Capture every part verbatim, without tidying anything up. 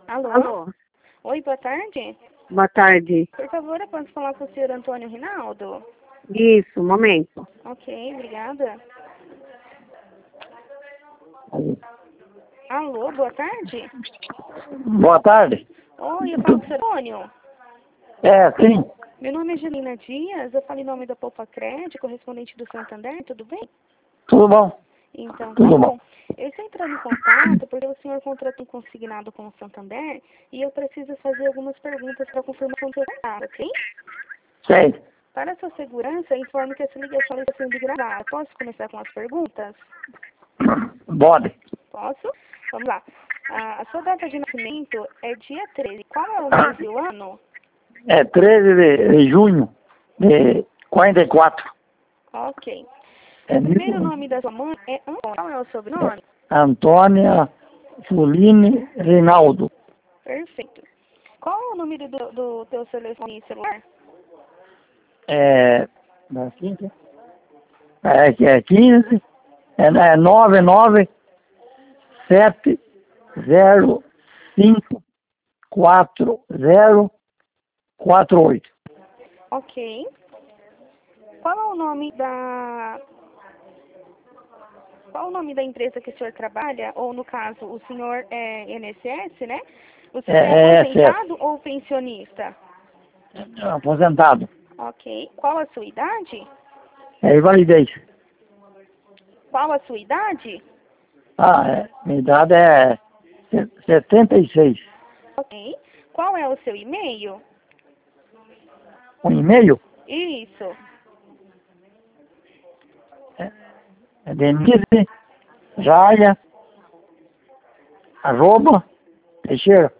Alô? Alô? Oi, boa tarde. Boa tarde. Por favor, eu posso falar com o senhor Antônio Rinaldo? Isso, um momento. Ok, obrigada. Alô? Alô, boa tarde. Boa tarde. Oi, eu falo com o senhor Antônio. É, sim. Meu nome é Angelina Dias, eu falo em nome da Poupa Crédito, correspondente do Santander, tudo bem? Tudo bom? Então, tá Tudo bom. bom. Eu estou entrando em contato porque o senhor contratou um consignado com o Santander e eu preciso fazer algumas perguntas para confirmação do seu contrato, ok? Sei. Para a sua segurança, informe que essa ligação está sendo gravada. Posso começar com as perguntas? Pode. Posso? Vamos lá. A, a sua data de nascimento é dia treze. Qual é o mês e o ano? É treze de, de junho de quarenta e quatro. Ok. É O primeiro mil- nome da sua mãe é Antônio. Qual é o sobrenome? Antônia Fuline Reinaldo. Perfeito. Qual é o número do, do teu telefone celular? É, da quinze? É, que é quinze, é, é nove nove sete zero cinco quatro zero quatro oito. Ok. Qual é o nome da... Qual é o nome da empresa que o senhor trabalha? Ou, no caso, o senhor é I N S S, né? O senhor é, É, é aposentado ou pensionista? aposentado. Ok. Qual a sua idade? É invalidez. Qual a sua idade? Ah, é, minha idade é se- setenta e seis. Ok. Qual é o seu e-mail? Um e-mail Isso. é, é Denise Jaia, arroba, Teixeira,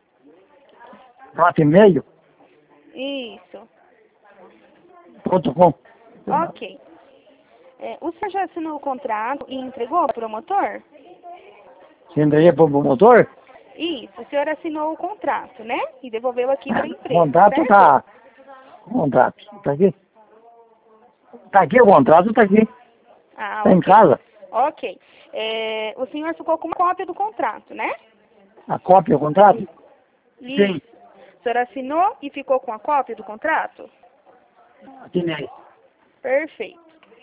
hotmail Isso. ponto com. Ok. É, o senhor já assinou o contrato e entregou ao promotor? Você entreguei para o motor? Isso. O senhor assinou o contrato, né? E devolveu aqui para a O empresa, contrato certo? tá. O contrato tá aqui. Tá aqui o contrato, tá aqui. Ah, Tá em ok. casa. Ok. É, o senhor ficou com uma cópia do contrato, né? A cópia do contrato? Sim. Isso. O senhor assinou e ficou com a cópia do contrato? Assinei. Perfeito.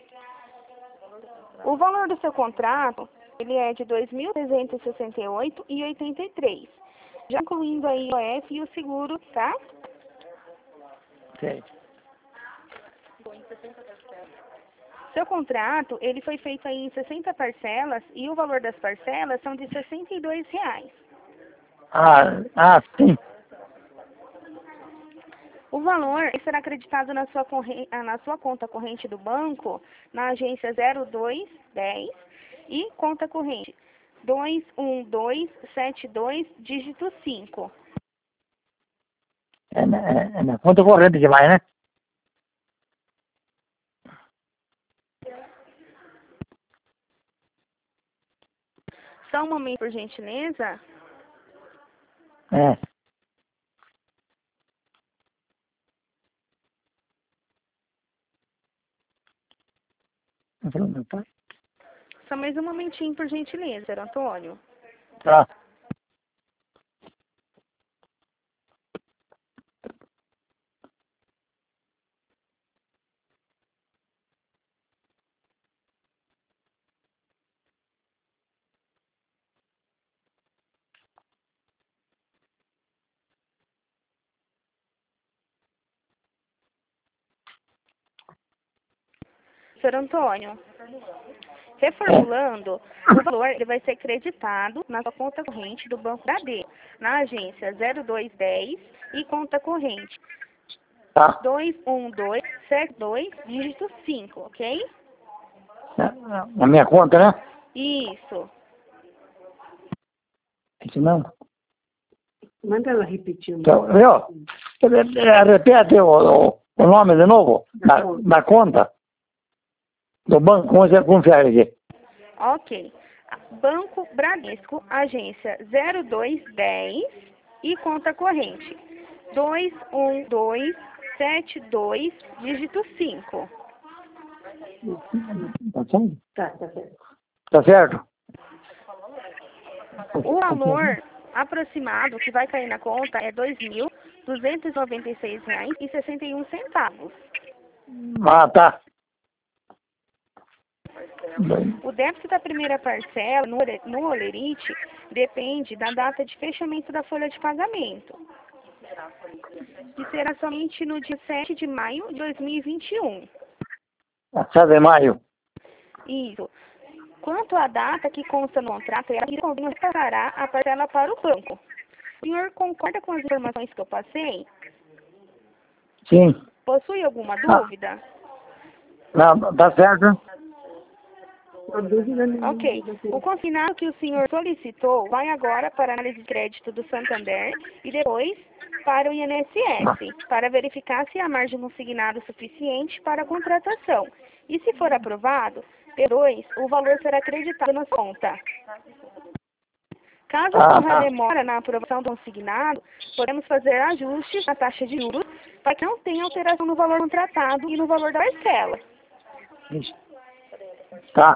O valor do seu contrato, ele é de dois mil trezentos e sessenta e oito reais e oitenta e três centavos, já incluindo a I O F e o seguro, tá? Sei. Seu contrato, ele foi feito aí em sessenta parcelas e o valor das parcelas são de sessenta e dois reais. Ah, ah, sim. O valor será acreditado na sua, corre... ah, na sua conta corrente do banco, na agência zero dois dez e conta corrente dois um dois sete dois, dígito cinco. É na, é, é na conta corrente que vai, né? Só um momento, por gentileza. É. Não falou meu pai? Só mais um momentinho, por gentileza, senhor Antônio. Tá. senhor Antônio, reformulando, o valor ele vai ser creditado na sua conta corrente do Banco Bradesco, na agência zero dois dez e conta corrente Tá. dois um dois sete dois, dígito cinco, ok? Na, na minha conta, né? Isso. Isso não. Manda ela repetir. Então, viu? Eh, Repete o, o, o nome de novo da, da conta do banco. Como você confere aqui? Ok. Banco Bradesco, agência zero dois dez e conta corrente dois um dois sete dois, dígito cinco. Tá certo? Tá, tá certo. Tá certo? O valor aproximado que vai cair na conta é dois mil duzentos e noventa e seis reais e sessenta e um centavos. Ah, tá. O débito da primeira parcela no, ole- no Olerite depende da data de fechamento da folha de pagamento, que será somente no dia sete de maio de dois mil e vinte e um. sete de maio. Isso. Quanto à data que consta no contrato, ela que convém repassará a parcela para o banco. O senhor concorda com as informações que eu passei? Sim. Possui alguma Ah. dúvida? Não, tá certo? Uma dúvida nenhuma. Ok. O consignado que o senhor solicitou vai agora para a análise de crédito do Santander e depois para o I N S S, para verificar se há margem consignado suficiente para a contratação. E se for aprovado, P dois, o valor será acreditado na sua conta. Caso Ah, ocorra tá. demora na aprovação do consignado, podemos fazer ajustes na taxa de juros para que não tenha alteração no valor contratado e no valor da parcela. Isso. Tá.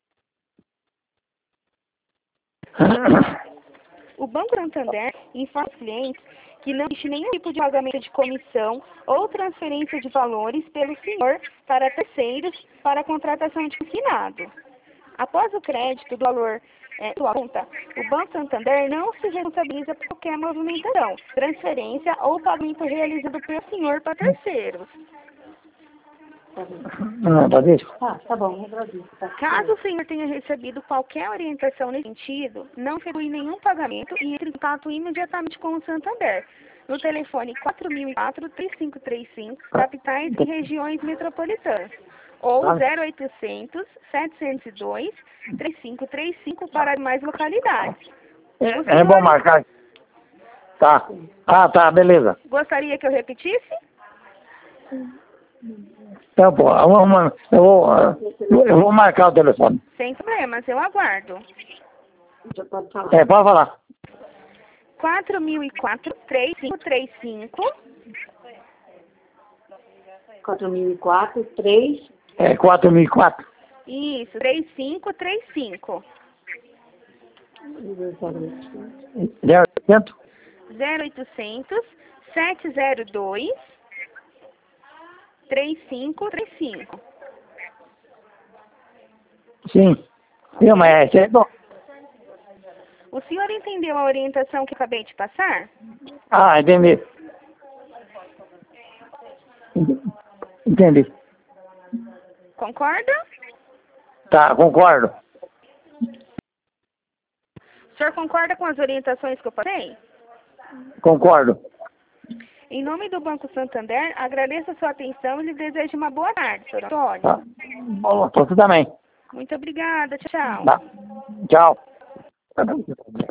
O Banco Santander informa os clientes que não existe nenhum tipo de pagamento de comissão ou transferência de valores pelo senhor para terceiros para a contratação de consignado. Após o crédito do valor é, sua conta, o Banco Santander não se responsabiliza por qualquer movimentação, transferência ou pagamento realizado pelo senhor para terceiros. Não, tá disso? Tá, tá bom, agradeço. Tá. Caso o senhor tenha recebido qualquer orientação nesse sentido, não efetue nenhum pagamento e entre em contato imediatamente com o Santander, no telefone quatro mil e quatro, três cinco três cinco, capitais e regiões metropolitanas, ou zero oitocentos, setecentos e dois, três cinco três cinco para mais localidades. É, é bom marcar. Tá. Ah, tá, beleza. Gostaria que eu repetisse? Então, pô, uma, eu, vou, eu vou marcar o telefone. Sem problemas, eu aguardo. Já pode falar. É, pode falar. quatro mil e quatro, três cinco três cinco, quatro mil e quatro, três. É quatro mil e quatro. isso, três cinco três cinco. zero oitocentos? zero oitocentos, sete zero dois, três cinco três cinco. Sim. Sim, mas é bom. O senhor entendeu a orientação que acabei de passar? Ah, entendi. Entendi. Concorda? Tá, concordo. O senhor concorda com as orientações que eu passei? Concordo. Em nome do Banco Santander, agradeço a sua atenção e lhe desejo uma boa tarde, senhor Antônio. Tá. Bom, você também. Muito obrigada. Tchau. Tá. Tchau.